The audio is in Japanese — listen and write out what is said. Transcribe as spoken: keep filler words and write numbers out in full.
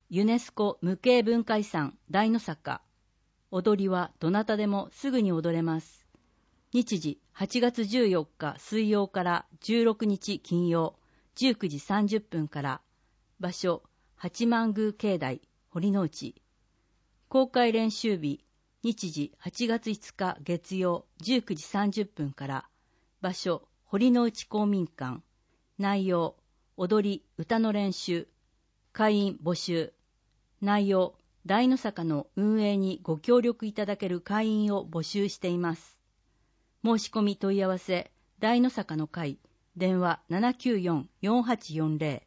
ユネスコ無形文化遺産大の坂。踊りはどなたでもすぐに踊れます。日時はちがつじゅうよっか水曜からじゅうろくにち金曜じゅうくじさんじゅっぷんから。場所八幡宮境内堀之内。公開練習日日時はちがついつか月曜じゅうくじさんじゅっぷんから。場所堀之内公民館。内容踊り歌の練習。会員募集。内容大の坂の運営にご協力いただける会員を募集しています。申し込み問い合わせ大の坂の会電話 ななきゅうよん よんはちよんゼロ